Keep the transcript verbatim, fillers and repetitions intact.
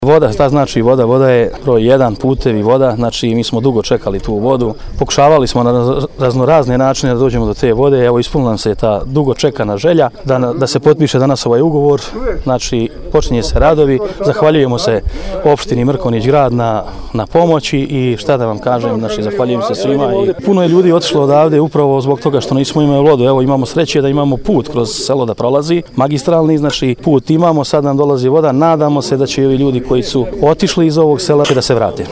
Voda, šta znači voda? Voda je broj jedan, putevi, voda, znači mi smo dugo čekali tu vodu, pokušavali smo na raznorazne načine da dođemo do te vode, evo ispunila nam se ta dugo čekana želja da, da se potpiše danas ovaj ugovor, znači počinje se radovi, zahvaljujemo se opštini Mrkonjić grad na, na pomoći i šta da vam kažem, znači zahvaljujem se svima i puno je ljudi otišlo odavde upravo zbog toga što nismo imali vodu, evo imamo sreće da imamo put kroz selo da prolazi, magistralni, znači put imamo, sad nam dolazi voda, nadamo se da će i ovi ljudi koji su otišli iz ovog sela da se vrate.